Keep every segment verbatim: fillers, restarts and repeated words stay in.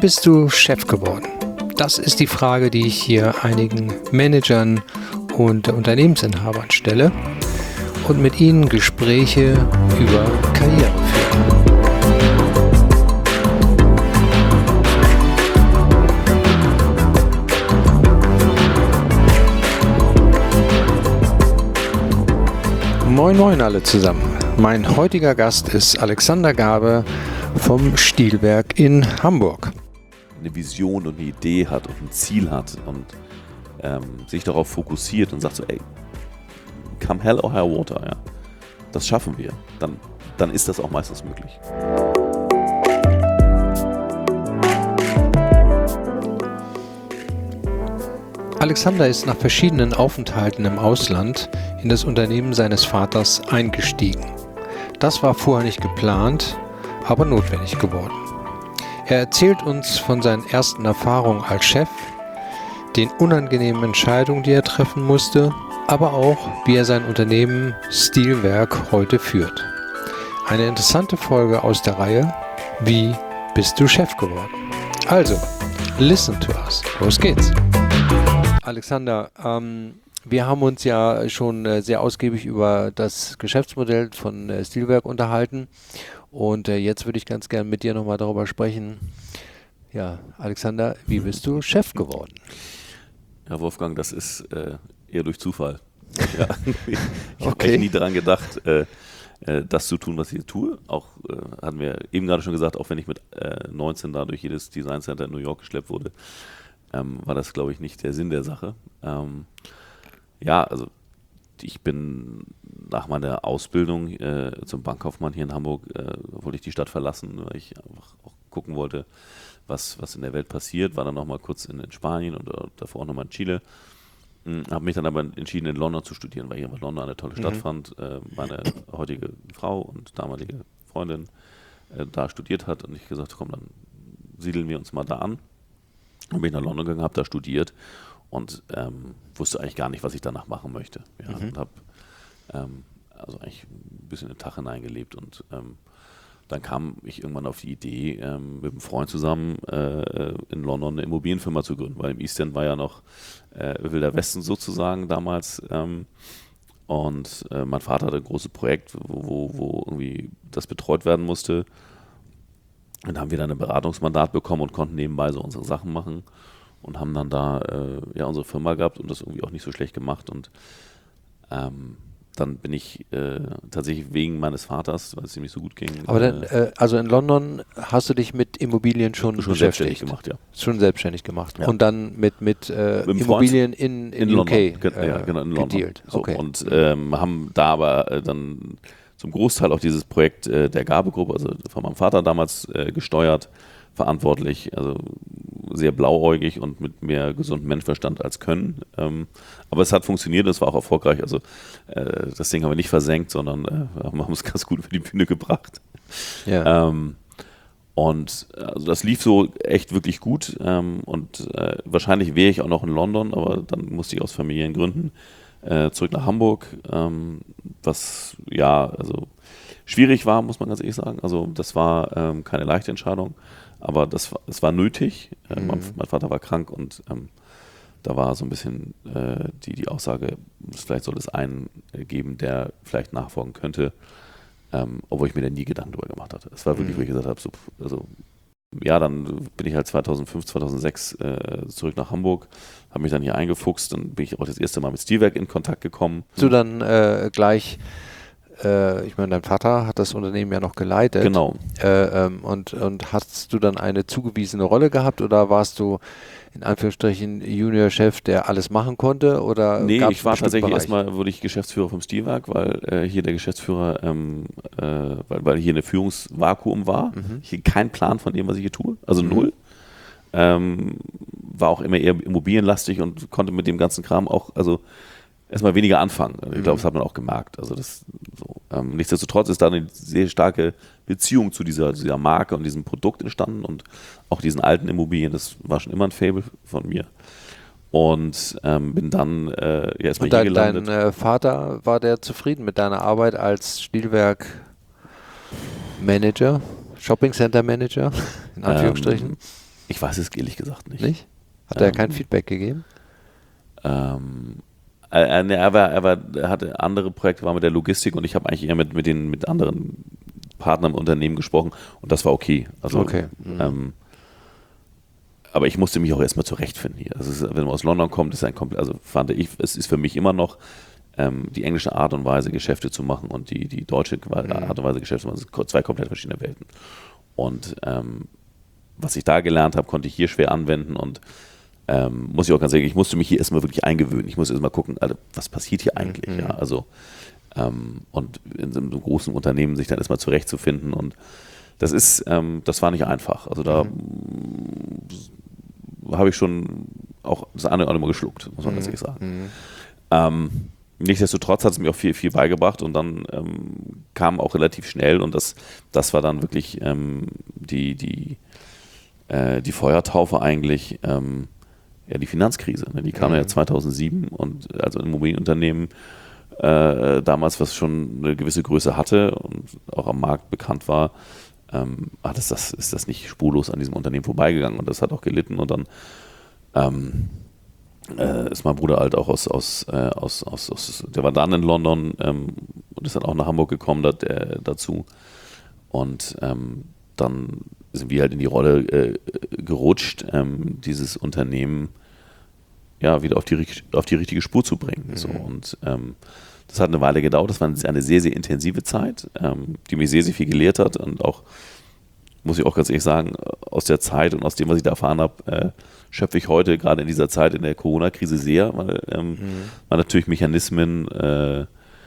bist du Chef geworden? Das ist die Frage, die ich hier einigen Managern und Unternehmensinhabern stelle und mit ihnen Gespräche über Karriere führe. Moin Moin alle zusammen. Mein heutiger Gast ist Alexander Gabe vom Stielwerk in Hamburg. Eine Vision und eine Idee hat und ein Ziel hat und ähm, sich darauf fokussiert und sagt so, ey, come hell or high water, ja, das schaffen wir, dann, dann ist das auch meistens möglich. Alexander ist nach verschiedenen Aufenthalten im Ausland in das Unternehmen seines Vaters eingestiegen. Das war vorher nicht geplant, aber notwendig geworden. Er erzählt uns von seinen ersten Erfahrungen als Chef, den unangenehmen Entscheidungen, die er treffen musste, aber auch, wie er sein Unternehmen Stielwerk heute führt. Eine interessante Folge aus der Reihe Wie bist du Chef geworden? Also, listen to us. Los geht's. Alexander, ähm, wir haben uns ja schon äh, sehr ausgiebig über das Geschäftsmodell von äh, Stielwerk unterhalten und äh, jetzt würde ich ganz gerne mit dir nochmal darüber sprechen. Ja, Alexander, wie bist du Chef geworden? Ja, Wolfgang, das ist äh, eher durch Zufall. Ja, ich okay. habe eigentlich nie daran gedacht, äh, äh, das zu tun, was ich tue. Auch äh, hatten wir eben gerade schon gesagt, auch wenn ich mit äh, neunzehn da durch jedes Design Center in New York geschleppt wurde, ähm, war das, glaube ich, nicht der Sinn der Sache. Ähm, ja, also ich bin nach meiner Ausbildung äh, zum Bankkaufmann hier in Hamburg, äh, wollte ich die Stadt verlassen, weil ich einfach auch gucken wollte, was, was in der Welt passiert. War dann noch mal kurz in, in Spanien und äh, davor auch noch mal in Chile. Habe mich dann aber entschieden, in London zu studieren, weil ich einfach London eine tolle Stadt mhm. fand. Äh, meine heutige Frau und damalige Freundin äh, da studiert hat und ich gesagt, komm, dann siedeln wir uns mal da an. Und bin ich nach London gegangen, habe da studiert und ähm, wusste eigentlich gar nicht, was ich danach machen möchte. Ja, mhm. Und habe ähm, also eigentlich ein bisschen in den Tag hineingelebt und ähm, dann kam ich irgendwann auf die Idee, ähm, mit einem Freund zusammen äh, in London eine Immobilienfirma zu gründen, weil im East End war ja noch äh, Wilder Westen sozusagen damals. Ähm, und äh, mein Vater hatte ein großes Projekt, wo, wo, wo irgendwie das betreut werden musste. Und dann haben wir dann ein Beratungsmandat bekommen und konnten nebenbei so unsere Sachen machen und haben dann da äh, ja unsere Firma gehabt und das irgendwie auch nicht so schlecht gemacht. Und ähm, dann bin ich äh, tatsächlich wegen meines Vaters, weil es ihm nicht so gut ging. Aber dann, äh, also in London hast du dich mit Immobilien schon, schon selbstständig gemacht, ja. Schon selbstständig gemacht. Ja. Und dann mit, mit, äh, mit Immobilien in, in, in U K London. Äh, ja, genau, in London. gedealt. So, okay. Und ähm, haben da aber äh, dann zum Großteil auch dieses Projekt äh, der Gabe-Gruppe, also von meinem Vater damals äh, gesteuert, verantwortlich, also sehr blauäugig und mit mehr gesundem Menschenverstand als Können. Ähm, aber es hat funktioniert und es war auch erfolgreich. Also äh, das Ding haben wir nicht versenkt, sondern äh, haben es ganz gut über die Bühne gebracht. Ja. Ähm, und also das lief so echt wirklich gut. Ähm, und äh, wahrscheinlich wäre ich auch noch in London, aber dann musste ich aus familiären Gründen äh, zurück nach Hamburg, ähm, was ja also schwierig war, muss man ganz ehrlich sagen. Also das war ähm, keine leichte Entscheidung. Aber das, das war nötig. Äh, mhm. mein, mein Vater war krank und ähm, da war so ein bisschen äh, die, die Aussage, vielleicht soll es einen geben, der vielleicht nachfolgen könnte, ähm, obwohl ich mir da nie Gedanken drüber gemacht hatte. Es war wirklich, mhm. wo ich gesagt habe, so, also ja, dann bin ich halt zweitausendfünf, zweitausendsechs äh, zurück nach Hamburg, habe mich dann hier eingefuchst, dann bin ich auch das erste Mal mit Stielwerk in Kontakt gekommen. Hast du dann äh, gleich Äh, ich meine, dein Vater hat das Unternehmen ja noch geleitet. Genau. Äh, ähm, und, und hast du dann eine zugewiesene Rolle gehabt oder warst du in Anführungsstrichen Junior-Chef, der alles machen konnte? Oder nee, ich war tatsächlich Bereich? erstmal wirklich Geschäftsführer vom Stielwerk, weil äh, hier der Geschäftsführer, ähm, äh, weil, weil hier eine Führungsvakuum war. Mhm. Hier kein Plan von dem, was ich hier tue, also mhm. null. Ähm, war auch immer eher immobilienlastig und konnte mit dem ganzen Kram auch, also erstmal weniger anfangen. Ich glaube, das hat man auch gemerkt. Also das so. Ähm, nichtsdestotrotz ist da eine sehr starke Beziehung zu dieser, dieser Marke und diesem Produkt entstanden und auch diesen alten Immobilien. Das war schon immer ein Faible von mir. Und ähm, bin dann äh, ja, erstmal hier dein, gelandet. Dein äh, Vater, war der zufrieden mit deiner Arbeit als Stielwerk-Manager, Shopping-Center-Manager, in Anführungsstrichen? Ähm, Ich weiß es ehrlich gesagt nicht. Nicht? Hat Ähm, er kein Feedback gegeben? Ähm, er, er, war, er, war, er hatte andere Projekte, war mit der Logistik und ich habe eigentlich eher mit, mit den mit anderen Partnern im Unternehmen gesprochen und das war okay. Also, Okay. Mhm. ähm, aber ich musste mich auch erstmal zurechtfinden hier. Also, es ist, wenn man aus London kommt, ist ein komplett, also fand ich, es ist für mich immer noch ähm, die englische Art und Weise, Geschäfte zu machen und die, die deutsche Art und Weise, Geschäfte zu machen, sind zwei komplett verschiedene Welten. Und ähm, was ich da gelernt habe, konnte ich hier schwer anwenden und ähm, muss ich auch ganz sagen, ich musste mich hier erstmal wirklich eingewöhnen. Ich musste erstmal gucken, also, was passiert hier eigentlich? Mhm. Ja, also ähm, und in so einem großen Unternehmen sich dann erstmal zurechtzufinden und das ist, ähm, das war nicht einfach. Also da mhm. habe ich schon auch das eine oder andere Mal geschluckt, muss man Mhm. tatsächlich sagen. Mhm. Ähm, nichtsdestotrotz hat es mir auch viel, viel beigebracht und dann ähm, kam auch relativ schnell und das, das war dann wirklich ähm, die, die, äh, die Feuertaufe eigentlich, ähm, ja, die Finanzkrise. Ne? Die kam mhm. ja zweitausendsieben und also ein Immobilienunternehmen äh, damals, was schon eine gewisse Größe hatte und auch am Markt bekannt war, ähm, hat es das, ist das nicht spurlos an diesem Unternehmen vorbeigegangen und das hat auch gelitten und dann ähm, äh, ist mein Bruder halt auch aus, aus, äh, aus, aus, aus, der war dann in London ähm, und ist dann auch nach Hamburg gekommen dat, äh, dazu und ähm, dann sind wir halt in die Rolle äh, gerutscht, ähm, dieses Unternehmen ja wieder auf die, auf die richtige Spur zu bringen. Mhm. So. Und ähm, das hat eine Weile gedauert, das war eine sehr, sehr intensive Zeit, ähm, die mich sehr, sehr viel gelehrt hat und auch, muss ich auch ganz ehrlich sagen, aus der Zeit und aus dem, was ich da erfahren habe, äh, schöpfe ich heute gerade in dieser Zeit in der Corona-Krise sehr, weil ähm, mhm. man natürlich Mechanismen, äh,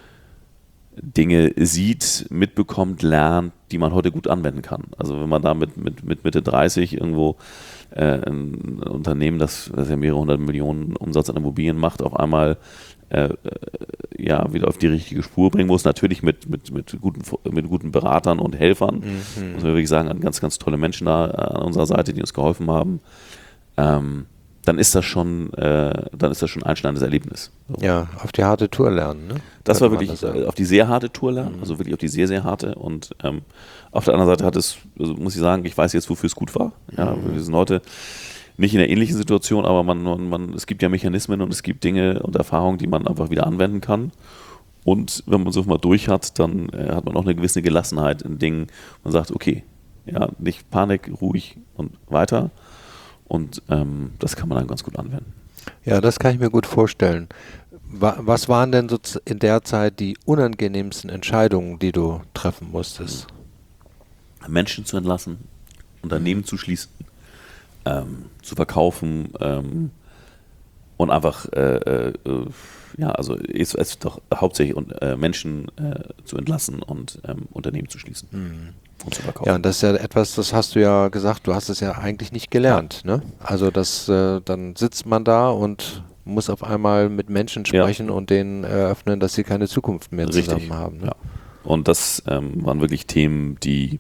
Dinge sieht, mitbekommt, lernt, die man heute gut anwenden kann. Also wenn man da mit, mit, mit Mitte dreißig irgendwo äh, ein Unternehmen, das, das ja mehrere hundert Millionen Umsatz an Immobilien macht, auf einmal äh, ja, wieder auf die richtige Spur bringen muss, natürlich mit, mit, mit, guten, mit guten Beratern und Helfern, mhm. muss man wirklich sagen, ganz, ganz tolle Menschen da an unserer Seite, die uns geholfen haben, ähm, dann ist das schon, äh, dann ist das schon ein einschneidendes Erlebnis. So. Ja, auf die harte Tour lernen, ne? Das war wirklich das auf die sehr harte Tour lernen, mhm. also wirklich auf die sehr, sehr harte und ähm, auf der anderen Seite hat es, also muss ich sagen, ich weiß jetzt, wofür es gut war. Ja, mhm. wir sind heute nicht in einer ähnlichen Situation, aber man, man, man, es gibt ja Mechanismen und es gibt Dinge und Erfahrungen, die man einfach wieder anwenden kann. Und wenn man so mal durch hat, dann äh, hat man auch eine gewisse Gelassenheit in Dingen. Man sagt, okay, ja, nicht Panik, ruhig und weiter. Und ähm, das kann man dann ganz gut anwenden. Ja, das kann ich mir gut vorstellen. Was waren denn so in der Zeit die unangenehmsten Entscheidungen, die du treffen musstest? Menschen zu entlassen, Unternehmen zu schließen, ähm, zu verkaufen ähm, und einfach, äh, äh, ja, also es ist doch hauptsächlich äh, Menschen äh, zu entlassen und ähm, Unternehmen zu schließen. Mhm. Und zu verkaufen. Ja, und das ist ja etwas, das hast du ja gesagt, du hast es ja eigentlich nicht gelernt, ja. ne? Also das, äh, dann sitzt man da und muss auf einmal mit Menschen sprechen ja. und denen eröffnen, dass sie keine Zukunft mehr Richtig. zusammen haben. Ne? Ja. Und das ähm, waren wirklich Themen, die,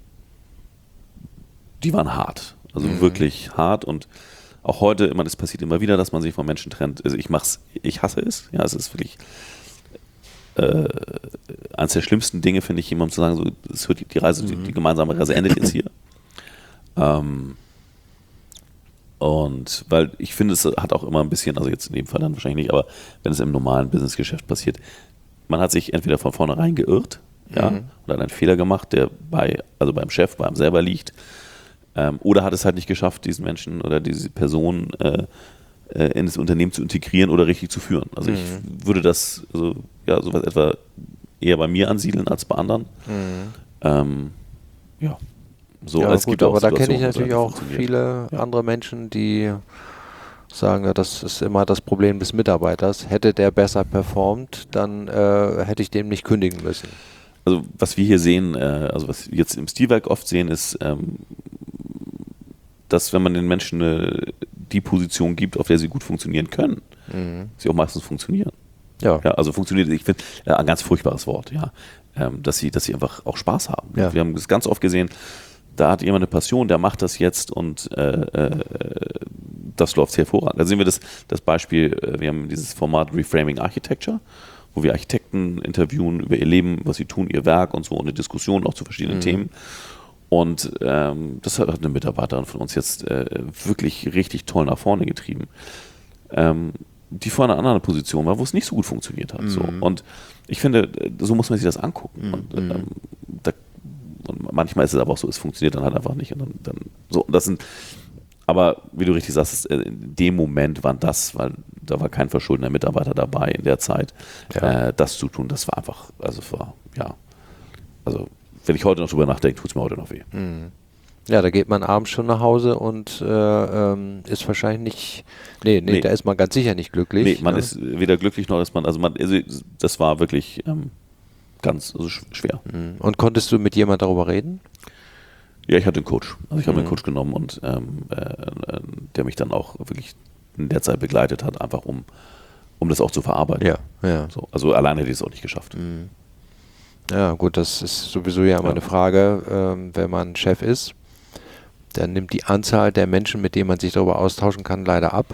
die waren hart. Also mhm. wirklich hart und auch heute, immer, das passiert immer wieder, dass man sich von Menschen trennt. Also ich mach's, ich hasse es. Ja, es ist wirklich Äh, eines der schlimmsten Dinge, finde ich, jemandem zu sagen, so, es hört die Reise, mhm. die, die gemeinsame Reise endet jetzt hier. Ähm, und weil ich finde, es hat auch immer ein bisschen, also jetzt in dem Fall dann wahrscheinlich nicht, aber wenn es im normalen Businessgeschäft passiert, man hat sich entweder von vornherein geirrt, ja, mhm. oder hat einen Fehler gemacht, der bei, also beim Chef, bei einem selber liegt, ähm, oder hat es halt nicht geschafft, diesen Menschen oder diese Person äh, in das Unternehmen zu integrieren oder richtig zu führen. Also mhm. ich würde das also, ja, sowas etwa eher bei mir ansiedeln als bei anderen. Mhm. Ähm, ja, so ja, als gut, gibt aber da kenne ich so, natürlich auch viele ja. andere Menschen, die sagen, ja, das ist immer das Problem des Mitarbeiters. Hätte der besser performt, dann äh, hätte ich dem nicht kündigen müssen. Also was wir hier sehen, äh, also was wir jetzt im Stilwerk oft sehen, ist, ähm, dass wenn man den Menschen eine die Position gibt, auf der sie gut funktionieren können, mhm. sie auch meistens funktionieren. Ja. ja also funktioniert, ich finde, äh, ein ganz furchtbares Wort, ja, ähm, dass sie, dass sie einfach auch Spaß haben. Ja. Wir haben das ganz oft gesehen, da hat jemand eine Passion, der macht das jetzt und äh, äh, das läuft hervorragend. Da sehen wir das, das Beispiel, äh, wir haben dieses Format Reframing Architecture, wo wir Architekten interviewen über ihr Leben, was sie tun, ihr Werk und so und eine Diskussion auch zu verschiedenen mhm. Themen. Und ähm, das hat eine Mitarbeiterin von uns jetzt äh, wirklich richtig toll nach vorne getrieben, ähm, die vor einer anderen Position war, wo es nicht so gut funktioniert hat. Mhm. So. Und ich finde, so muss man sich das angucken. Mhm. Und, ähm, da, und manchmal ist es aber auch so, es funktioniert dann halt einfach nicht. Und dann, dann so, das sind, aber wie du richtig sagst, in dem Moment waren das, weil da war kein verschuldener Mitarbeiter dabei in der Zeit, ja. äh, das zu tun, das war einfach, also war, ja, also wenn ich heute noch drüber nachdenke, tut es mir heute noch weh. Mhm. Ja, da geht man abends schon nach Hause und äh, ähm, ist wahrscheinlich nicht, nee, nee, nee, da ist man ganz sicher nicht glücklich. Nee, man ne? ist weder glücklich noch ist man, also man, also das war wirklich ähm, ganz also schwer. Mhm. Und konntest du mit jemand darüber reden? Ja, ich hatte einen Coach. Also ich habe mhm. einen Coach genommen und ähm, äh, der mich dann auch wirklich in der Zeit begleitet hat, einfach um, um das auch zu verarbeiten. Ja, ja. So, also alleine hätte ich es auch nicht geschafft. Mhm. Ja, gut, das ist sowieso ja immer ja. eine Frage, ähm, wenn man Chef ist, dann nimmt die Anzahl der Menschen, mit denen man sich darüber austauschen kann, leider ab.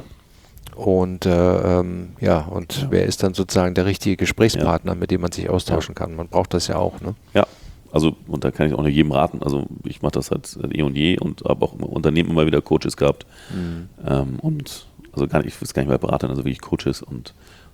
Und äh, ähm, ja, und ja. wer ist dann sozusagen der richtige Gesprächspartner, ja. mit dem man sich austauschen ja. kann? Man braucht das ja auch, ne? Ja, also und da kann ich auch nur jedem raten. Also ich mache das halt eh und je und habe auch im Unternehmen immer wieder Coaches gehabt. Mhm. Ähm, und also gar nicht, ich will es gar nicht mehr beraten, also wirklich Coaches und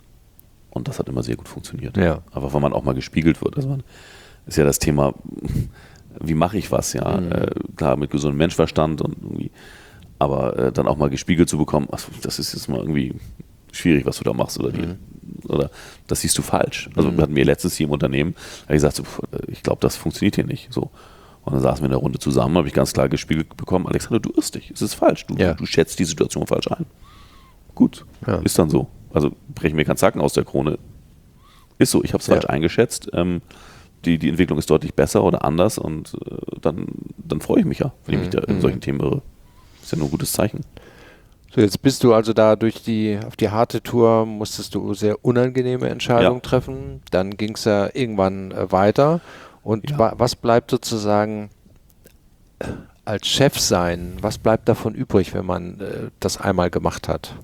Und das hat immer sehr gut funktioniert. Ja. Aber wenn man auch mal gespiegelt wird. Also man ist ja das Thema, wie mache ich was, ja. Mhm. Äh, klar, mit gesundem Menschverstand und irgendwie, aber äh, dann auch mal gespiegelt zu bekommen, ach, das ist jetzt mal irgendwie schwierig, was du da machst oder, die, mhm. oder das siehst du falsch. Also mhm. hatten wir letztens hier im Unternehmen, habe ich gesagt, so, ich glaube, das funktioniert hier nicht. So. Und dann saßen wir in der Runde zusammen, habe ich ganz klar gespiegelt bekommen, Alexander, du irrst dich, es ist falsch, du, ja. du schätzt die Situation falsch ein. Gut, ja. ist dann so. Also brechen mir keinen Zacken aus der Krone. Ist so, ich habe es falsch ja. eingeschätzt. Ähm, die, die Entwicklung ist deutlich besser oder anders und äh, dann, dann freue ich mich ja, wenn ich mich da in solchen Themen irre. Ist ja nur ein gutes Zeichen. So, jetzt bist du also da durch die, auf die harte Tour, musstest du sehr unangenehme Entscheidungen ja. treffen. Dann ging es ja irgendwann äh, weiter. Und ja. wa- was bleibt sozusagen äh, als Chef sein, was bleibt davon übrig, wenn man äh, das einmal gemacht hat?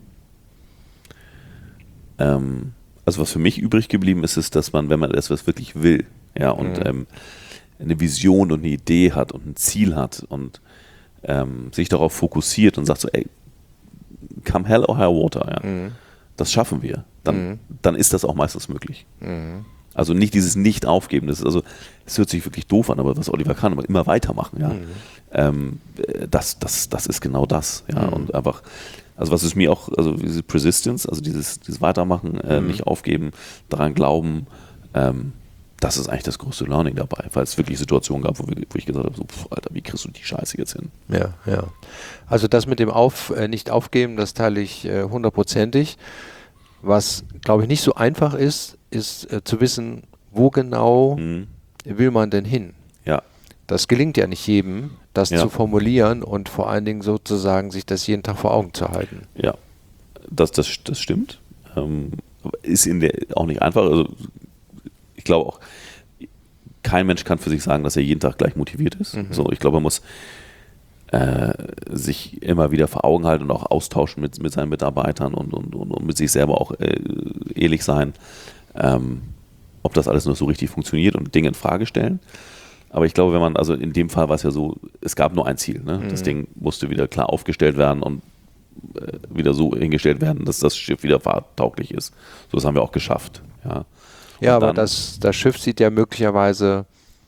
Ähm, also was für mich übrig geblieben ist, ist, dass man, wenn man etwas wirklich will, ja, und mhm. ähm, eine Vision und eine Idee hat und ein Ziel hat und ähm, sich darauf fokussiert und sagt so, ey, come hell or high water, ja, mhm. das schaffen wir, dann, mhm. dann ist das auch meistens möglich. Mhm. Also nicht dieses Nicht-Aufgeben, das ist also, es hört sich wirklich doof an, aber was Oliver kann, aber immer weitermachen, ja, mhm. ähm, das, das, das ist genau das, ja, mhm. und einfach, also was ist mir auch, also diese Persistence, also dieses, dieses Weitermachen, äh, mhm. nicht aufgeben, daran glauben, ähm, das ist eigentlich das größte Learning dabei, weil es wirklich Situationen gab, wo, wir, wo ich gesagt habe, so, pff, Alter, wie kriegst du die Scheiße jetzt hin? Ja, ja. Also das mit dem Auf, äh, nicht aufgeben, das teile ich äh, hundertprozentig. Was, glaube ich, nicht so einfach ist, ist äh, zu wissen, wo genau mhm. will man denn hin? Ja. Das gelingt ja nicht jedem, das ja. zu formulieren und vor allen Dingen sozusagen sich das jeden Tag vor Augen zu halten. Ja, das, das, das stimmt. Ähm, ist in der auch nicht einfach. Also ich glaube auch, kein Mensch kann für sich sagen, dass er jeden Tag gleich motiviert ist. Mhm. So, ich glaube, man muss äh, sich immer wieder vor Augen halten und auch austauschen mit, mit seinen Mitarbeitern und, und, und, und mit sich selber auch äh, ehrlich sein, ähm, ob das alles noch so richtig funktioniert und Dinge in Frage stellen. Aber ich glaube, wenn man, also in dem Fall war es ja so, es gab nur ein Ziel. Ne? Mhm. Das Ding musste wieder klar aufgestellt werden und äh, wieder so hingestellt werden, dass das Schiff wieder fahrtauglich ist. So, das haben wir auch geschafft. Ja, ja aber das, das Schiff sieht ja möglicherweise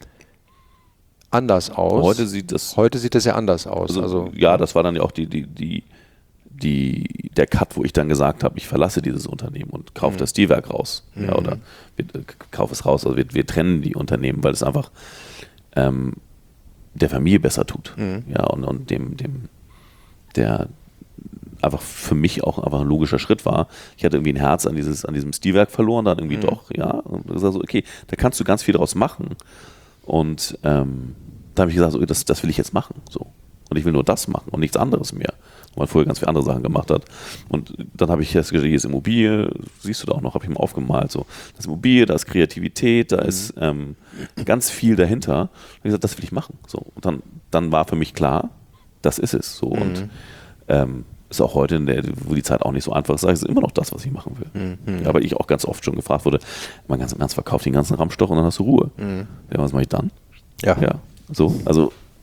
anders aus. Heute sieht das, heute sieht das ja anders aus. Also, also, ja, das war dann ja auch die, die, die, die, der Cut, wo ich dann gesagt habe, ich verlasse dieses Unternehmen und kaufe mhm. das Stilwerk raus. Mhm. Ja, oder wir, kaufe es raus. Also wir, wir trennen die Unternehmen, weil es einfach ähm, der Familie besser tut. Mhm. Ja, und, und dem, dem, der einfach für mich auch einfach ein logischer Schritt war. Ich hatte irgendwie ein Herz an dieses, an diesem Stilwerk verloren, dann irgendwie mhm. doch, ja. Und gesagt so, okay, da kannst du ganz viel draus machen. Und ähm, da habe ich gesagt, so, das, das will ich jetzt machen. So. Und ich will nur das machen und nichts anderes mehr. Wo man vorher ganz viele andere Sachen gemacht hat. Und dann habe ich jetzt gesagt, hier ist Immobilie, siehst du da auch noch, habe ich mal aufgemalt. So. Das ist Immobilie, da ist Kreativität, da mhm. ist ähm, ganz viel dahinter. Und ich habe gesagt, das will ich machen. So. Und dann, dann war für mich klar, das ist es. So. Mhm. Und ähm, ist auch heute, in der, wo die Zeit auch nicht so einfach ist, sage ich, ist immer noch das, was ich machen will. Mhm. Ja, weil ich auch ganz oft schon gefragt wurde, man ganz im Ernst, verkauft den ganzen Rammstoch und dann hast du Ruhe. Mhm. Ja, was mache ich dann? Ja. ja. So, also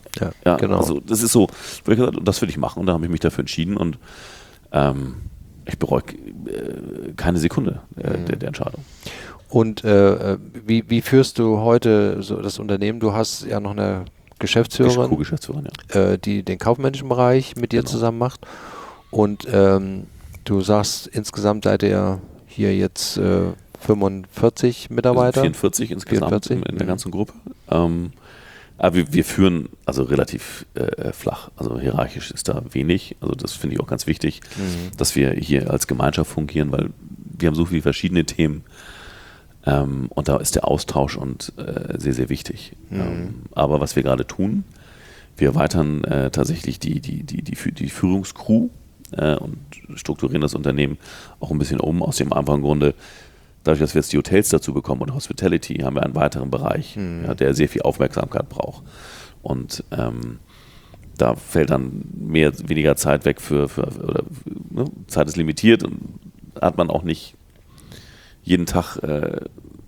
Ja, ja, genau. Also das ist so, wo ich gesagt habe, das will ich machen und da habe ich mich dafür entschieden und ähm, ich bereue äh, keine Sekunde äh, Mhm. der, der Entscheidung. Und äh, wie, wie führst du heute so das Unternehmen? Du hast ja noch eine Geschäftsführerin, Co-Geschäftsführerin, ja. äh, die den kaufmännischen Bereich mit dir Genau. zusammen macht. Und ähm, du sagst, insgesamt seid ihr hier jetzt äh, fünfundvierzig Mitarbeiter? vierundvierzig insgesamt vierundvierzig? in, in der Mhm. ganzen Gruppe. Ähm, aber wir, wir führen also relativ äh, flach. Also hierarchisch ist da wenig. Also das finde ich auch ganz wichtig, Mhm. dass wir hier als Gemeinschaft fungieren, weil wir haben so viele verschiedene Themen. Ähm, und da ist der Austausch und äh, sehr, sehr wichtig. Mhm. Ähm, aber was wir gerade tun, wir erweitern äh, tatsächlich die, die, die, die, die Führungscrew äh, und strukturieren das Unternehmen auch ein bisschen um. Aus dem einfachen Grunde, dadurch, dass wir jetzt die Hotels dazu bekommen und Hospitality, haben wir einen weiteren Bereich, Mhm. ja, der sehr viel Aufmerksamkeit braucht. Und ähm, da fällt dann mehr, weniger Zeit weg für, für oder ne, Zeit ist limitiert und hat man auch nicht jeden Tag äh,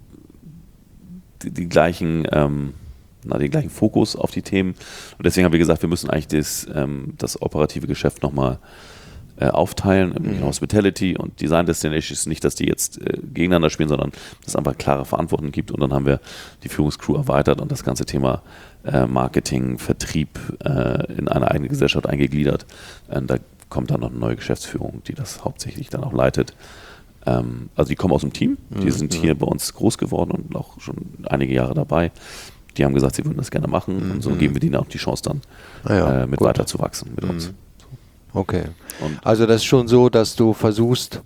die, die gleichen, ähm, na, den gleichen Fokus auf die Themen. Und deswegen haben wir gesagt, wir müssen eigentlich das, ähm, das operative Geschäft nochmal äh, aufteilen in Mhm. Hospitality und Design Destinations. Nicht, dass die jetzt äh, gegeneinander spielen, sondern dass es einfach klare Verantwortung gibt. Und dann haben wir die Führungscrew erweitert und das ganze Thema äh, Marketing, Vertrieb äh, in eine eigene Gesellschaft eingegliedert. Äh, da kommt dann noch eine neue Geschäftsführung, die das hauptsächlich dann auch leitet. Ähm, also die kommen aus dem Team, die Mhm. sind hier bei uns groß geworden und auch schon einige Jahre dabei. Die haben gesagt, sie würden das gerne machen Mhm. und so geben wir denen auch die Chance dann Ah ja, äh, mit gut. weiter zu wachsen mit uns. Okay. Und Also das ist schon so, dass du versuchst,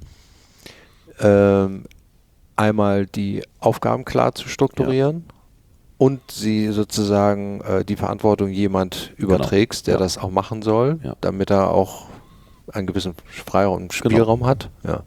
ähm, einmal die Aufgaben klar zu strukturieren und sie sozusagen äh, die Verantwortung jemand überträgst, der Ja. das auch machen soll, Ja. damit er auch einen gewissen Freiraum und Spielraum hat. Ja.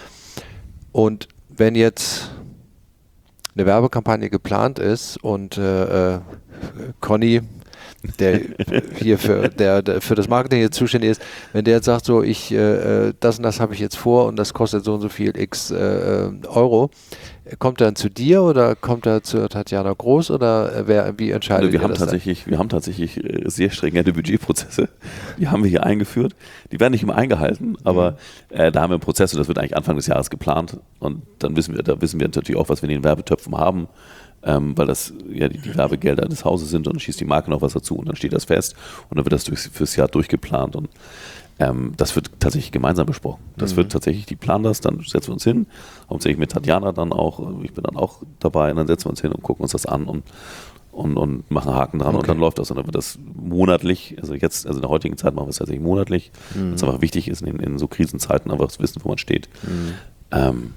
Und wenn jetzt eine Werbekampagne geplant ist und äh, äh, Conny, der hier für, der, der für das Marketing jetzt zuständig ist, wenn der jetzt sagt, so ich äh, das und das habe ich jetzt vor und das kostet so und so viel x äh, Euro, kommt er dann zu dir oder kommt er zu Tatjana Groß oder äh, wer, wie entscheidet wir ihr haben das tatsächlich, wir haben tatsächlich äh, sehr stringente Budgetprozesse. Die haben wir hier eingeführt. Die werden nicht immer eingehalten, aber äh, da haben wir einen Prozess und das wird eigentlich Anfang des Jahres geplant. Und dann wissen wir, da wissen wir natürlich auch, was wir in den Werbetöpfen haben, ähm, weil das ja die, die Werbegelder des Hauses sind und dann schießt die Marke noch was dazu und dann steht das fest und dann wird das durchs, fürs Jahr durchgeplant und Ähm, das wird tatsächlich gemeinsam besprochen. Das Mhm. wird tatsächlich, die planen das, dann setzen wir uns hin, hauptsächlich mit Tatjana dann auch, ich bin dann auch dabei und dann setzen wir uns hin und gucken uns das an und, und, und machen Haken dran Okay. und dann läuft das und dann wird das monatlich, also jetzt, also in der heutigen Zeit machen wir es tatsächlich monatlich, Mhm. weil es einfach wichtig ist, in, in so Krisenzeiten einfach zu wissen, wo man steht. Mhm. Ähm,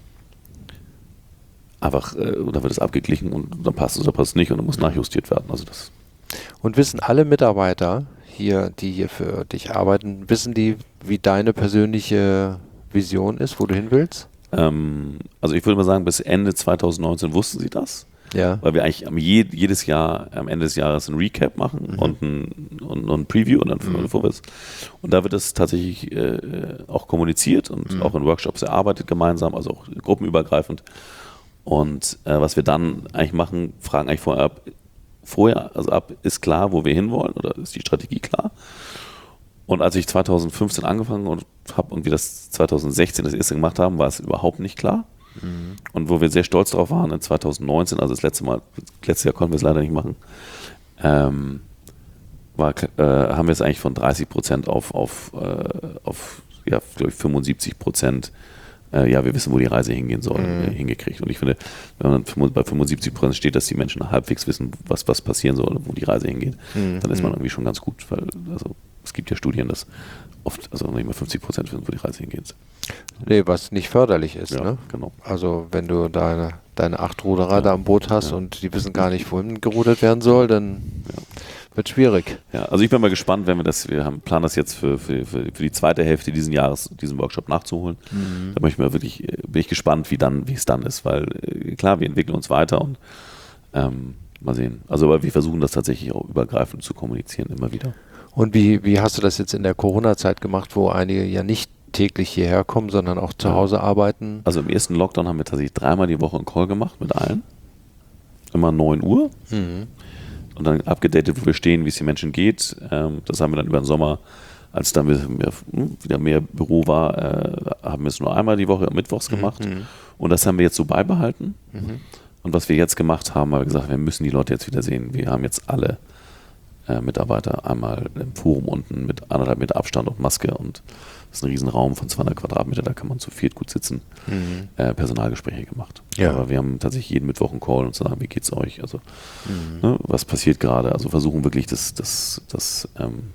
einfach, äh, und dann wird es abgeglichen und dann passt es oder passt es nicht und dann muss nachjustiert werden. Also das Und wissen alle Mitarbeiter hier, die hier für dich arbeiten, wissen die, wie deine persönliche Vision ist, wo du hin willst? Ähm, also ich würde mal sagen, bis Ende zwanzig neunzehn wussten sie das, Ja. weil wir eigentlich am je, jedes Jahr am Ende des Jahres ein Recap machen Mhm. und, ein, und, und ein Preview und dann Mhm. Vorwärts. Und da wird das tatsächlich äh, auch kommuniziert und Mhm. auch in Workshops erarbeitet gemeinsam, also auch gruppenübergreifend. Und äh, was wir dann eigentlich machen, fragen eigentlich vorher ab, vorher, also ab, ist klar, wo wir hinwollen oder ist die Strategie klar? Und als ich zwanzig fünfzehn angefangen habe und wir das zwanzig sechzehn das erste gemacht haben, war es überhaupt nicht klar. Mhm. Und wo wir sehr stolz drauf waren, in zwanzig neunzehn, also das letzte Mal, letztes Jahr konnten wir es leider nicht machen, ähm, war, äh, haben wir es eigentlich von dreißig Prozent auf, auf, äh, auf ja, glaube ich, fünfundsiebzig Prozent, äh, ja, wir wissen, wo die Reise hingehen soll, Mhm. äh, hingekriegt. Und ich finde, wenn man fünf- bei fünfundsiebzig Prozent steht, dass die Menschen halbwegs wissen, was, was passieren soll, wo die Reise hingeht, Mhm. dann ist man irgendwie schon ganz gut, weil also, es gibt ja Studien, dass oft, also nicht mal fünfzig Prozent wissen, wo die Reise hingeht. Nee, was nicht förderlich ist. Ja, Ne? genau. Also wenn du deine, deine acht Ruderer Ja. da am Boot hast Ja. und die wissen gar nicht, wohin gerudert werden soll, dann Ja. wird schwierig. Ja, also ich bin mal gespannt, wenn wir das, wir haben planen das jetzt für, für, für, für die zweite Hälfte dieses Jahres, diesen Workshop nachzuholen. Mhm. Da bin ich mir wirklich, äh, bin ich gespannt, wie dann, wie es dann ist, weil äh, klar, wir entwickeln uns weiter und ähm, mal sehen. Also aber wir versuchen das tatsächlich auch übergreifend zu kommunizieren, immer wieder. Und wie, wie hast du das jetzt in der Corona-Zeit gemacht, wo einige ja nicht täglich hierher kommen, sondern auch zu Ja. Hause arbeiten? Also im ersten Lockdown haben wir tatsächlich dreimal die Woche einen Call gemacht mit allen. Immer neun Uhr. Mhm. und dann abgedatet, wo wir stehen, wie es den Menschen geht. Ähm, das haben wir dann über den Sommer, als dann wieder, wieder mehr Büro war, äh, haben wir es nur einmal die Woche mittwochs gemacht. Mhm. Und das haben wir jetzt so beibehalten. Mhm. Und was wir jetzt gemacht haben, haben wir gesagt, wir müssen die Leute jetzt wieder sehen. Wir haben jetzt alle äh, Mitarbeiter einmal im Forum unten mit anderthalb Meter Abstand und Maske, und das ist ein Riesenraum von zweihundert Quadratmeter, da kann man zu viert gut sitzen, mhm. äh, Personalgespräche gemacht. Ja. Aber wir haben tatsächlich jeden Mittwoch einen Call und zu sagen, wie geht's euch? Also mhm. ne, was passiert gerade? Also versuchen wirklich das, das, das, ähm,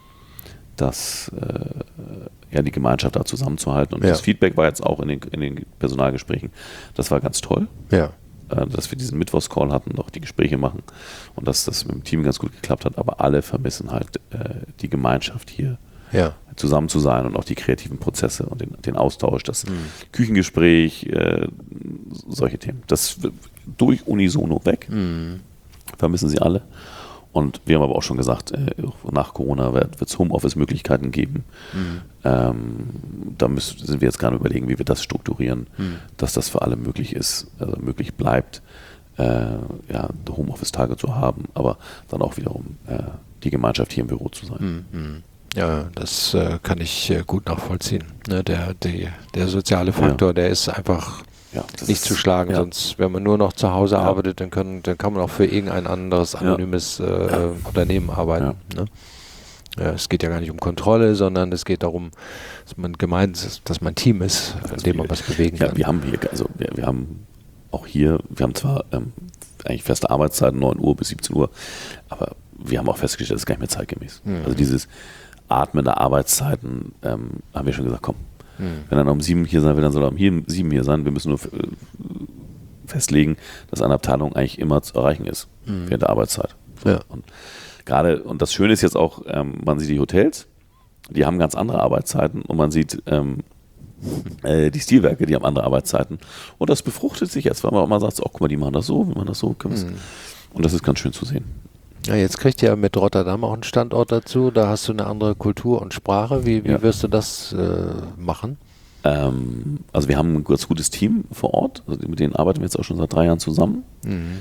das äh, ja, die Gemeinschaft da zusammenzuhalten. Und ja. das Feedback war jetzt auch in den, in den Personalgesprächen, das war ganz toll. Ja. Dass wir diesen Mittwochscall hatten, auch die Gespräche machen und dass das mit dem Team ganz gut geklappt hat, aber alle vermissen halt äh, die Gemeinschaft hier ja. zusammen zu sein und auch die kreativen Prozesse und den, den Austausch, das mhm. Küchengespräch, äh, solche Themen. Das durch unisono weg, mhm. vermissen sie alle. Und wir haben aber auch schon gesagt, äh, nach Corona wird es Homeoffice-Möglichkeiten geben. Mhm. Ähm, da müssen, sind wir jetzt gerade überlegen, wie wir das strukturieren, mhm. dass das für alle möglich ist, also möglich bleibt, äh, ja, Homeoffice-Tage zu haben, aber dann auch wiederum äh, die Gemeinschaft hier im Büro zu sein. Mhm. Ja, das äh, kann ich äh, gut nachvollziehen. Ne, der, die, der soziale Faktor, ja. der ist einfach ja, nicht ist, zu schlagen, ja. sonst, wenn man nur noch zu Hause ja. arbeitet, dann, können, dann kann man auch für irgendein anderes anonymes ja. äh, ja. Unternehmen arbeiten. Ja. Ne? Ja, es geht ja gar nicht um Kontrolle, sondern es geht darum, dass man gemeint ist, dass man ein Team ist, in dem man was bewegen ja, kann. Wir haben hier, also wir, wir haben auch hier, wir haben zwar ähm, eigentlich feste Arbeitszeiten, neun Uhr bis siebzehn Uhr, aber wir haben auch festgestellt, das ist gar nicht mehr zeitgemäß. Mhm. Also dieses Atmen der Arbeitszeiten, ähm, haben wir schon gesagt, komm, Hm. wenn er um sieben hier sein will, dann soll er um hier, sieben hier sein. Wir müssen nur äh, festlegen, dass eine Abteilung eigentlich immer zu erreichen ist hm. während der Arbeitszeit. So. Ja. Und gerade, und das Schöne ist jetzt auch, ähm, man sieht die Hotels, die haben ganz andere Arbeitszeiten, und man sieht ähm, äh, die Stilwerke, die haben andere Arbeitszeiten. Und das befruchtet sich jetzt, weil man auch mal sagt, oh, guck mal, die machen das so, wir machen das so. Hm. Und das ist ganz schön zu sehen. Ja, jetzt kriegt ihr mit Rotterdam auch einen Standort dazu, da hast du eine andere Kultur und Sprache. Wie, wie ja. wirst du das äh, machen? Ähm, also wir haben ein ganz gutes Team vor Ort, also mit denen arbeiten wir jetzt auch schon seit drei Jahren zusammen. Mhm.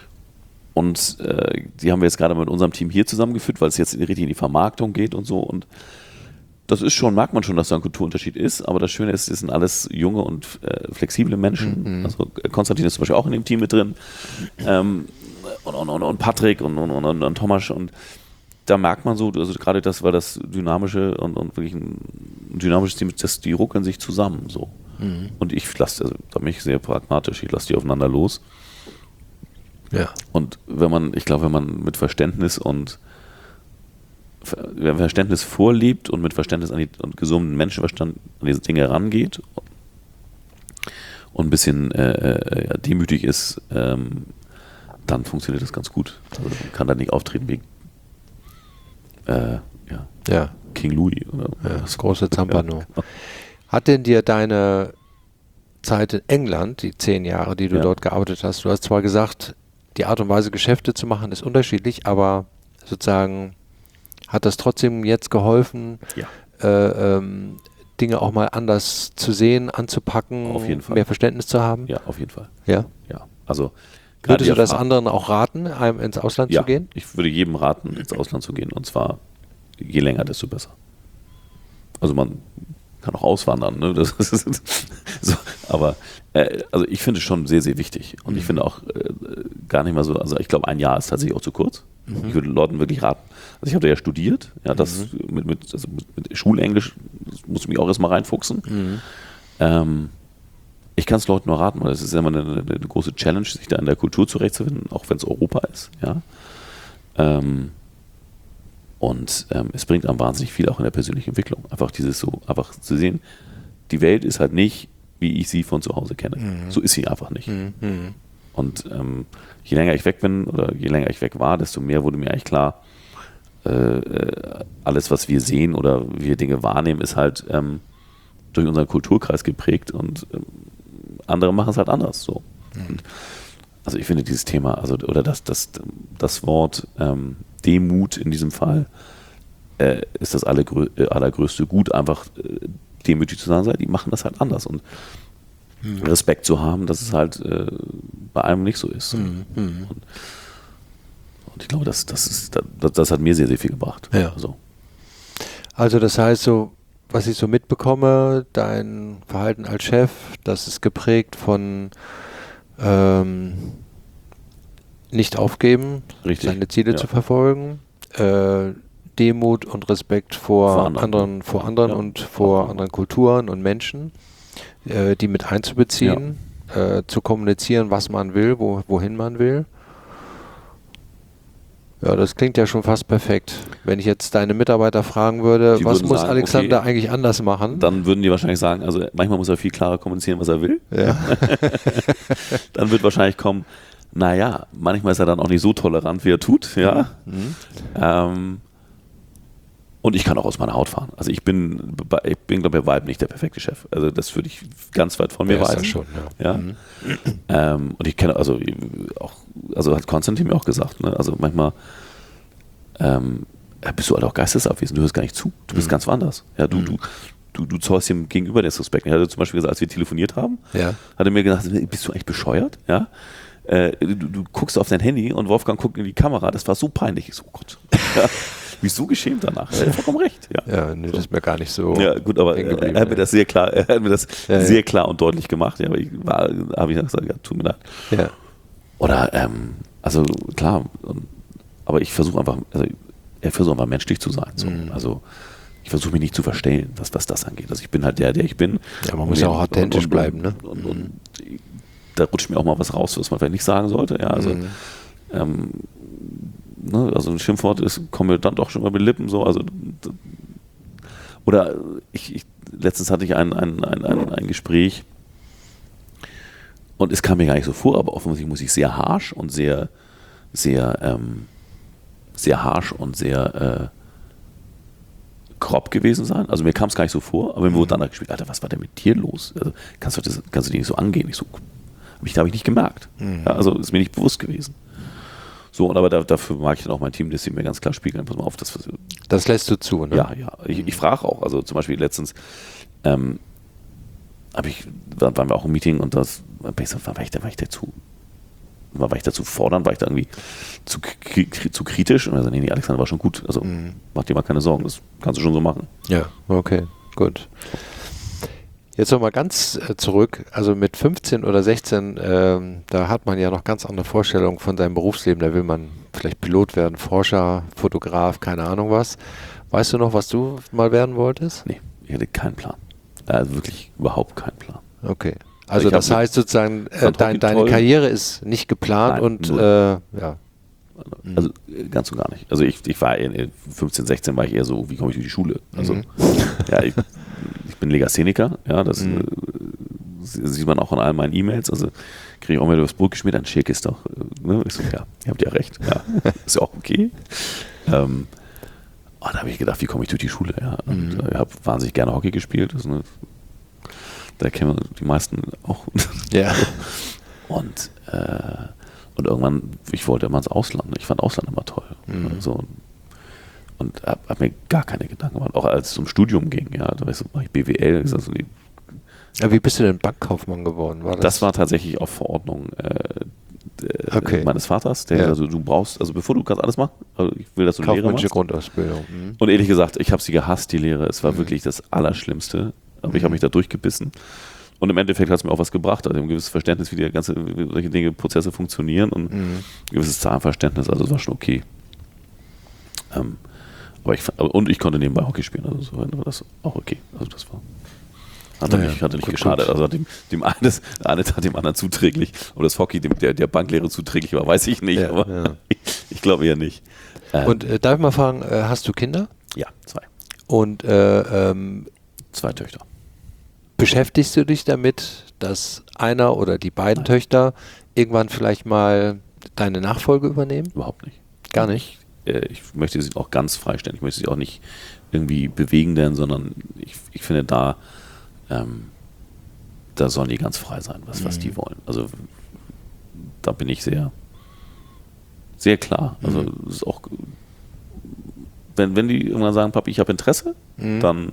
Und äh, die haben wir jetzt gerade mit unserem Team hier zusammengeführt, weil es jetzt richtig in die Vermarktung geht und so. Und das ist schon, merkt man schon, dass da ein Kulturunterschied ist, aber das Schöne ist, es sind alles junge und äh, flexible Menschen. Mhm. Also Konstantin ist zum Beispiel auch in dem Team mit drin. Ähm, Und, und, und Patrick und, und, und, und Thomas, und da merkt man so, also gerade das war das dynamische und, und wirklich ein dynamisches Team, das, die ruckeln sich zusammen so. Mhm. Und ich lasse, also da bin ich sehr pragmatisch, ich lasse die aufeinander los. Ja. Und wenn man, ich glaube, wenn man mit Verständnis und wenn Verständnis vorlebt und mit Verständnis an die, und gesundem Menschenverstand an diese Dinge rangeht und ein bisschen äh, ja, demütig ist, ähm, dann funktioniert das ganz gut. Also man kann da nicht auftreten wegen äh, ja. Ja. King Louis. Oder ja, das große Zampano. Ja, genau. Hat denn dir deine Zeit in England, die zehn Jahre, die du ja. dort gearbeitet hast, du hast zwar gesagt, die Art und Weise, Geschäfte zu machen, ist unterschiedlich, aber sozusagen hat das trotzdem jetzt geholfen, ja. äh, ähm, Dinge auch mal anders zu sehen, anzupacken, auf jeden Fall. Mehr Verständnis zu haben? Ja, auf jeden Fall. Ja? Ja, also würdest du das anderen auch raten, einem ins Ausland ja, zu gehen? Ich würde jedem raten, ins Ausland zu gehen, und zwar je länger, desto besser. Also man kann auch auswandern, ne? Das ist so, aber äh, also ich finde es schon sehr, sehr wichtig, und mhm. ich finde auch äh, gar nicht mal so, also ich glaube, ein Jahr ist tatsächlich auch zu kurz. Mhm. Ich würde Leuten wirklich raten. Also ich habe da ja studiert, ja, das mhm. mit, mit, also mit Schulenglisch muss ich mich auch erstmal reinfuchsen. Mhm. Ähm, Ich kann es Leuten nur raten, weil es ist immer eine, eine, eine große Challenge, sich da in der Kultur zurechtzufinden, auch wenn es Europa ist. Ja? Ähm, und ähm, es bringt einem wahnsinnig viel auch in der persönlichen Entwicklung. Einfach dieses so, einfach zu sehen, die Welt ist halt nicht, wie ich sie von zu Hause kenne. Mhm. So ist sie einfach nicht. Mhm. Und ähm, je länger ich weg bin oder je länger ich weg war, desto mehr wurde mir eigentlich klar, äh, alles, was wir sehen oder wie wir Dinge wahrnehmen, ist halt ähm, durch unseren Kulturkreis geprägt, und ähm, andere machen es halt anders. So. Mhm. Und also ich finde dieses Thema, also oder das, das, das Wort ähm, Demut in diesem Fall äh, ist das allergrö allergrößte Gut, einfach äh, demütig zu sein, die machen das halt anders, und mhm. Respekt zu haben, dass es halt äh, bei einem nicht so ist. Mhm. Und, Und ich glaube, das, das, ist, das, das hat mir sehr, sehr viel gebracht. Ja. Also. also das heißt so, was ich so mitbekomme, dein Verhalten als Chef, das ist geprägt von ähm, nicht aufgeben, Richtig. seine Ziele ja. zu verfolgen, äh, Demut und Respekt vor, Vor anderen. anderen, vor anderen Ja. und vor Auch. anderen Kulturen und Menschen, äh, die mit einzubeziehen, ja. äh, zu kommunizieren, was man will, wo, wohin man will. Ja, das klingt ja schon fast perfekt. Wenn ich jetzt deine Mitarbeiter fragen würde, Die was würden muss sagen, Alexander okay, eigentlich anders machen? Dann würden die wahrscheinlich sagen, also manchmal muss er viel klarer kommunizieren, was er will. Ja. Dann wird wahrscheinlich kommen, naja, manchmal ist er dann auch nicht so tolerant, wie er tut. Ja. Mhm. Ähm, und ich kann auch aus meiner Haut fahren. Also ich bin, ich bin glaube ich, bei Vibe nicht der perfekte Chef. Also das würde ich ganz weit von mir Wer ist weisen. das schon, ja. Ja. Mhm. Ähm, und ich kenne also auch, also hat Konstantin mir auch gesagt, ne? Also manchmal ähm, bist du halt auch geistesabwesend, du hörst gar nicht zu, du bist Mhm. ganz woanders. Ja, du, Mhm. du, du, du zollst ihm gegenüber den Respekt. Er hat zum Beispiel gesagt, als wir telefoniert haben, Ja. hat er mir gesagt, bist du eigentlich bescheuert? Ja. Äh, du, du guckst auf dein Handy und Wolfgang guckt in die Kamera, das war so peinlich. Ich so, oh Gott. Ja. Mich so geschämt danach. Er hat vollkommen recht. Ja, Ja, nee, das ist mir gar nicht so. ja gut, aber hängen er geblieben, hat mir ja. das sehr klar, er hat mir das Ja, sehr ja. klar und deutlich gemacht. Ja, aber ich war, habe ich gesagt, ja, tut mir leid. Ja. Oder, ähm, also klar, und, aber ich versuche einfach, also er versucht einfach menschlich zu sein. So. Mhm. Also ich versuche mich nicht zu verstellen, was, was das angeht. Also ich bin halt der, der ich bin. Ja, man muss ja auch authentisch und, bleiben, ne? Und, und, und da rutscht mir auch mal was raus, was man vielleicht nicht sagen sollte. Ja, also, Mhm. ähm, ne, also ein Schimpfwort ist, kommt mir dann doch schon mal mit Lippen so. Also, oder ich, ich letztens hatte ich ein, ein, ein, ein, ein Gespräch und es kam mir gar nicht so vor, aber offensichtlich muss ich sehr harsh und sehr, sehr, ähm, sehr harsh und sehr äh, grob gewesen sein. Also mir kam es gar nicht so vor, aber mir wurde dann gespielt, Alter, was war denn mit dir los? Also, kannst du das, kannst du die nicht so angehen? Ich so, mich da habe ich nicht gemerkt. Mhm. Ja, also ist mir nicht bewusst gewesen. So, und aber da, dafür mag ich dann auch mein Team, dass sie mir ganz klar spiegeln. Pass mal auf, das Das lässt du zu, ne? ja, ja. Ich, ich frage auch, also zum Beispiel letztens ähm, habe ich, da waren wir auch im Meeting und das war ich, so, war ich, da, war ich dazu, war, war ich dazu fordernd, war ich da irgendwie zu, zu kritisch und er so, nee, nee, Alexander war schon gut, also Mhm. mach dir mal keine Sorgen, das kannst du schon so machen. Ja, okay, gut. Jetzt nochmal ganz äh, zurück, also mit fünfzehn oder sechzehn, ähm, da hat man ja noch ganz andere Vorstellungen von seinem Berufsleben. Da will man vielleicht Pilot werden, Forscher, Fotograf, keine Ahnung was. Weißt du noch, was du mal werden wolltest? Nee, ich hatte keinen Plan. Also wirklich überhaupt keinen Plan. Okay. Also Ich das hab- heißt sozusagen, äh, fand dein, Hockey deine toll. Karriere ist nicht geplant Nein, und null. äh, ja. Also äh, ganz und gar nicht. Also ich, ich war in fünfzehn, sechzehn war ich eher so, wie komme ich durch die Schule? Also Mhm. ja, ich, ich bin Legastheniker, ja, das Mhm. äh, sieht man auch in all meinen E-Mails, also kriege ich auch mal das Brot geschmiert, ein Schick ist doch, äh, ne? Ich so, ja, ihr habt ja recht, ja, ist ja auch okay. Ähm, und da habe ich gedacht, wie komme ich durch die Schule, ja, und Mhm. äh, ich habe wahnsinnig gerne Hockey gespielt, das, ne, da kennen wir die meisten auch. Ja. Und, äh, und irgendwann, ich wollte immer ins Ausland. Ich fand Ausland immer toll. Mhm. So, und habe hab mir gar keine Gedanken gemacht. Auch als es um Studium ging, ja, da weißt du, mach ich B W L. Ich sag so, die, Ja, wie bist du denn Bankkaufmann geworden? War das, das war tatsächlich auf Verordnung äh, der- Okay. meines Vaters. Der Ja. also du brauchst, also bevor du kannst alles machen, also ich will, dass du eine Lehre kaufmännische machst. Grundausbildung. Mhm. Und ehrlich gesagt, ich habe sie gehasst, die Lehre. Es war Mhm. wirklich das Allerschlimmste. Aber ich Mhm. habe mich da durchgebissen. Und im Endeffekt hat es mir auch was gebracht. Also ein gewisses Verständnis, wie die ganze, wie solche Dinge, Prozesse funktionieren und Mhm. ein gewisses Zahlenverständnis. Also es war schon okay. Ähm, aber ich, fand- und ich konnte nebenbei Hockey spielen. Also so war das auch okay. Also das war. Hat Naja, nicht, hatte nicht gut, geschadet. gut. Also dem, dem einen, das eine tat dem anderen zuträglich. Ob das Hockey dem, der, der Banklehre zuträglich war, weiß ich nicht. Ja, aber ja. ich, ich glaube eher nicht. Ähm, Und äh, darf ich mal fragen, äh, hast du Kinder? ja, zwei. Und äh, ähm, Zwei Töchter. beschäftigst du dich damit, dass einer oder die beiden Nein. Töchter irgendwann vielleicht mal deine Nachfolge übernehmen? Überhaupt nicht. Gar nicht. Äh, ich möchte sie auch ganz freistellen. Ich möchte sie auch nicht irgendwie bewegen, denn, sondern ich, ich finde, da, ähm, da sollen die ganz frei sein, was, was Mhm. die wollen. Also da bin ich sehr, sehr klar. Also Mhm. es ist auch, wenn, wenn die irgendwann sagen, Papi, ich habe Interesse, Mhm. dann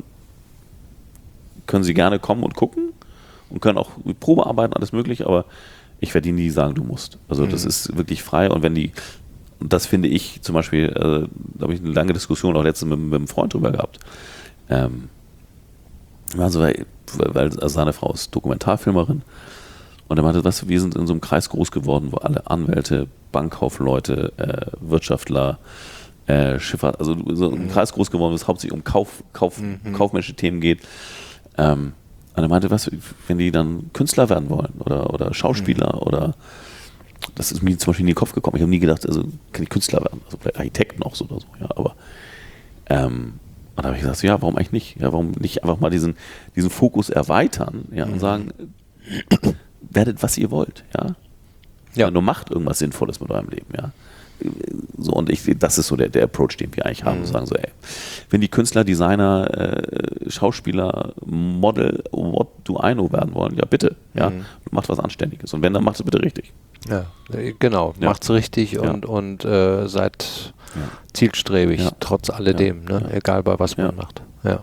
können sie gerne kommen und gucken und können auch Probe arbeiten, alles mögliche, aber ich werde ihnen nie sagen, du musst. Also das Mhm. ist wirklich frei und wenn die Und das finde ich zum Beispiel, äh, da habe ich eine lange Diskussion auch letztens mit, mit einem Freund drüber gehabt. Ähm, also, weil, weil also seine Frau ist Dokumentarfilmerin und er meinte, weißt du, wir sind in so einem Kreis groß geworden, wo alle Anwälte, Bankkaufleute, äh, Wirtschaftler, äh, Schiffer, also so ein Kreis groß geworden, wo es hauptsächlich um Kauf, Kauf, mhm. kaufmännische Themen geht. Ähm, und er meinte, weißt du, wenn die dann Künstler werden wollen oder, oder Schauspieler mhm. oder das ist mir zum Beispiel in den Kopf gekommen. Ich habe nie gedacht, also kann ich Künstler werden, also vielleicht Architekten auch so oder so, ja, aber ähm, und da habe ich gesagt, ja, warum eigentlich nicht? Ja, warum nicht einfach mal diesen, diesen Fokus erweitern, ja, mhm. und sagen, werdet, was ihr wollt, ja. Ja. Nur macht irgendwas Sinnvolles mit eurem Leben, ja. So, und ich, das ist so der, der Approach, den wir eigentlich haben. Mhm. Wir sagen so, ey, wenn die Künstler, Designer, äh, Schauspieler, Model, what do I know werden wollen, ja bitte, ja, mhm. macht was Anständiges. Und wenn, dann macht es bitte richtig. Ja, genau, ja. macht's richtig und, ja. und äh, seid ja. zielstrebig, ja. trotz alledem, ja. ne? egal bei was man ja. macht. Ja.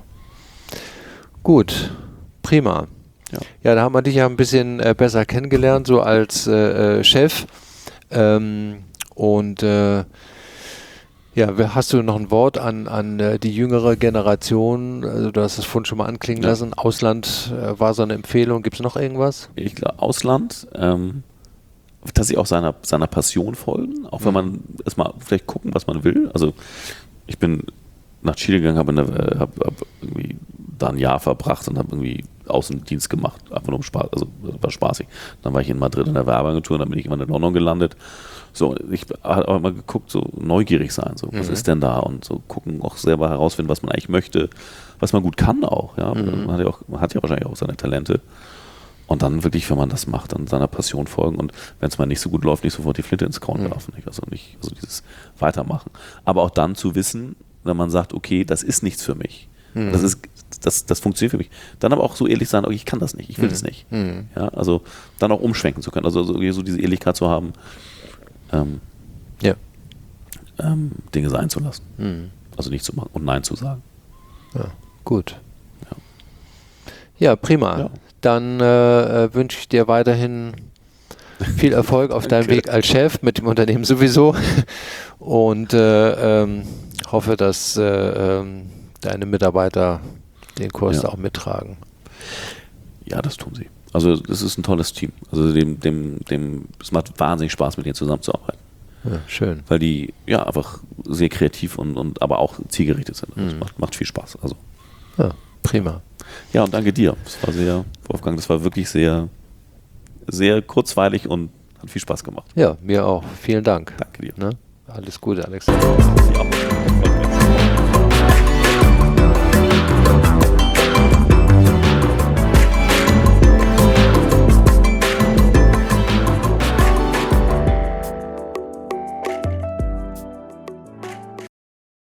Gut, prima. Ja. ja, da haben wir dich ja ein bisschen äh, besser kennengelernt, so als äh, äh, Chef. Ähm, und äh, ja, hast du noch ein Wort an, an äh, die jüngere Generation? Also du hast es vorhin schon mal anklingen ja. lassen. Ausland äh, war so eine Empfehlung. Gibt es noch irgendwas? Ich glaube, Ausland, ähm, dass sie auch seiner, seiner Passion folgen, auch wenn mhm. man erstmal vielleicht gucken, was man will. Also ich bin nach Chile gegangen, habe hab, hab irgendwie da ein Jahr verbracht und habe irgendwie Außendienst gemacht, einfach nur um Spaß, also war spaßig. Dann war ich in Madrid in der Werbeagentur, dann bin ich immer in London gelandet. So, ich habe auch mal geguckt, so neugierig sein, so, was mhm. ist denn da? Und so gucken, auch selber herausfinden, was man eigentlich möchte, was man gut kann auch, ja. Mhm. Man hat ja auch, man hat ja wahrscheinlich auch seine Talente. Und dann wirklich, wenn man das macht, dann seiner Passion folgen und wenn es mal nicht so gut läuft, nicht sofort die Flinte ins Korn werfen, mhm. nicht? Also nicht, also dieses Weitermachen. Aber auch dann zu wissen, wenn man sagt, okay, das ist nichts für mich. Mhm. Das ist, das, das funktioniert für mich. Dann aber auch so ehrlich sein, okay, ich kann das nicht, ich will mhm. das nicht. Mhm. Ja, also dann auch umschwenken zu können. Also so, so diese Ehrlichkeit zu haben, ähm, ja. ähm, Dinge sein zu lassen. Mhm. Also nicht zu machen und Nein zu sagen. Ja, gut. Ja, ja prima. Ja. Dann äh, wünsche ich dir weiterhin viel Erfolg auf deinem Weg als Chef, mit dem Unternehmen sowieso. Und äh, ähm, hoffe, dass äh, ähm, deine Mitarbeiter den Kurs ja. auch mittragen. Ja, das tun sie. Also das ist ein tolles Team. Also dem, dem, dem, es macht wahnsinnig Spaß, mit denen zusammenzuarbeiten. Ja, schön. Weil die ja einfach sehr kreativ und, und aber auch zielgerichtet sind. Mhm. Das macht, macht viel Spaß. Also. Ja, prima. Ja, und danke dir. Das war sehr, Wolfgang, das war wirklich sehr, sehr kurzweilig und hat viel Spaß gemacht. Ja, mir auch. Vielen Dank. Danke dir. Ne? Alles Gute, Alexander. Ja.